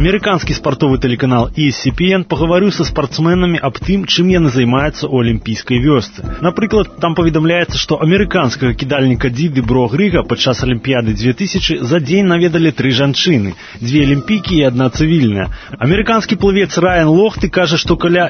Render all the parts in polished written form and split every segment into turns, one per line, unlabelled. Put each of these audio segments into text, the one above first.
Амерыканскі спартовы тэлеканал ESPN пагаварыў са спартсменамі аб тым, чым яны займаюцца ў алімпійскай вёсцы. Напрыклад, там паведамляецца, што амерыканскага кідальніка Дзіды Бро-Грыга падчас Алімпіяды 2000 за дзень наведалі 3 жанчыны, 2 алімпійкі і 1 цывільная. Амерыканскі плывец Райан Лохты кажа, што каля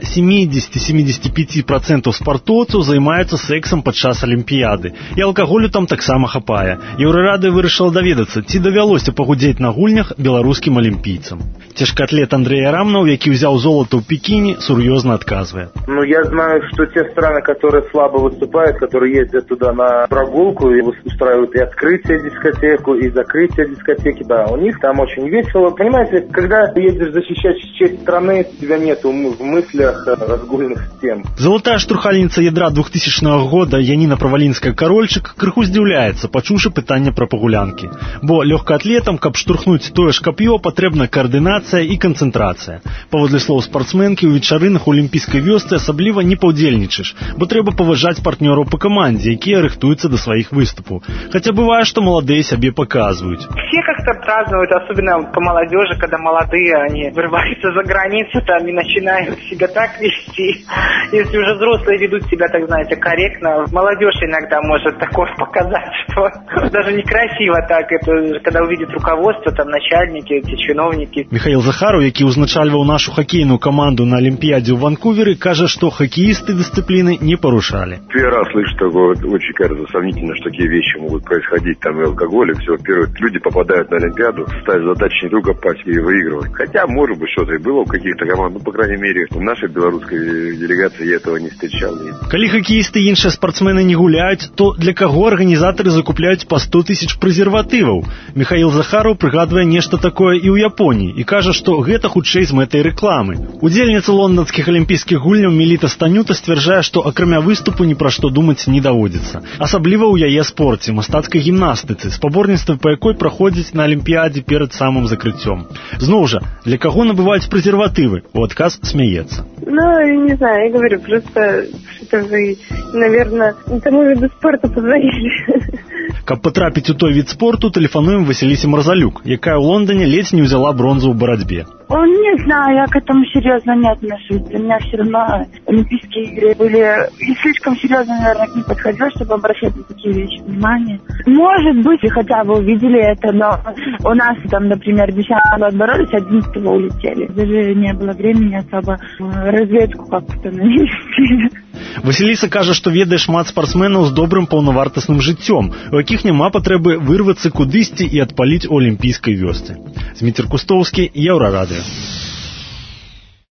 70-75% спартоўцаў займаюцца сексам падчас Алімпіяды. І алкаголю там таксама хапае. Еўрарадыё вырашыла даведацца, ці давялося пагудзець на гульнях беларускім алімпійцам. Цяжкаатлет Андрей Арамнаў, які ўзяў золото ў Пекине, сур'ёзна адказвае.
Я знаю, что те страны, которые слабо выступают, которые ездят туда на прогулку и устраивают и открытие дискотеку, и закрытие дискотеки, да, у них там очень весело. Понимаете, когда ты едешь защищать честь страны, тебя нету в мыслях разгульных тем.
Залатая штурхальніца ядра 2000 года Яніна Правалінская-Карольчык крыху здзіўляецца, пачуўшы пытанне пра пагулянкі. Бо лёгкаатлетам, каб штурхнуць тое ж кап'ё, патрэбна каардынацыя і канцэнтрацыя. Паводле слоў спартсменкі, у вечарынах у алімпійскай вёсцы асабліва не паўдзельнічаеш, бо трэба паважаць партнёраў па камандзе, якія рыхтуюцца да сваіх выступаў. Хаця бывае, што маладыя сябе паказваюць.
Все как-то празднуют, особенно по молодежи, когда молодые, они вырываются за границу там и начинают себя так вести. Если уже взрослые ведут себя, так знаете, корректно, молодежь иногда может такое показать, что даже некрасиво так. Это когда увидит руководство, там начальники, эти чиновники.
Михаил Захаров, які ўзначальваў нашу хакейную команду на Олимпиаде в Ванкувере, кажа, что хоккеисты дисциплины не порушали.
Первый раз слышу такое, очень кажется сомнительно, что такие вещи могут происходить, там и алкоголь, и все. Во-первых, люди попадают на Олимпиаду, ставят задачи не только пасть и выигрывать. Хотя, может быть, что-то и было у каких-то команд, по крайней мере, в нашей белорусской делегации я этого не встречал.
Калі хоккеисты и іншыя спортсмены не гуляют, то для кого организаторы закупляют по 100 тысяч презервативов? Михаил Захаров пригадывае нечто такое и у Японии и кажа, что гэта хутчэй з мэтай рекламы. Удзельніца лондонских олимпийских гульняў Меліта Станюта сцвярджае, што акрамя выступу ні пра што думаць не даводзіцца. Асабліва ў яе спорце, мастацкай гімнастыцы, спаборніцтвы па якой праходзіць на Алімпіядзе перад самым закрыццём. Зноў жа, для каго набываюць презерватывы? У адказ смяецца.
Не знаю, я говорю, просто что вы, наверное, тому виду спорта позвонили.
Каб потрапіць у той від спорту, тэлефануем Васілісе Марзалюк, якая ў Лондоне ледзь не ўзяла бронзу ў барацьбе.
Не знаю, я к этому серьезно не отношусь. Для меня все равно Олимпийские игры были и слишком серьезно, наверное, к ним подходило, чтобы обращать на такие вещи внимание. Может быть, и хотя бы увидели это, но у нас там, например, 10-го отборолись, 11-го улетели. Даже не было времени особо разведку как-то навести.
Васіліса кажа, што ведае шмат спартсменаў з добрым паўнавартасным жыццём, у якіх няма патрэбы вырвацца кудысьці і адпаліць у алімпійскай вёсцы. Зміцер Кустоўскі, Еўрарадыё.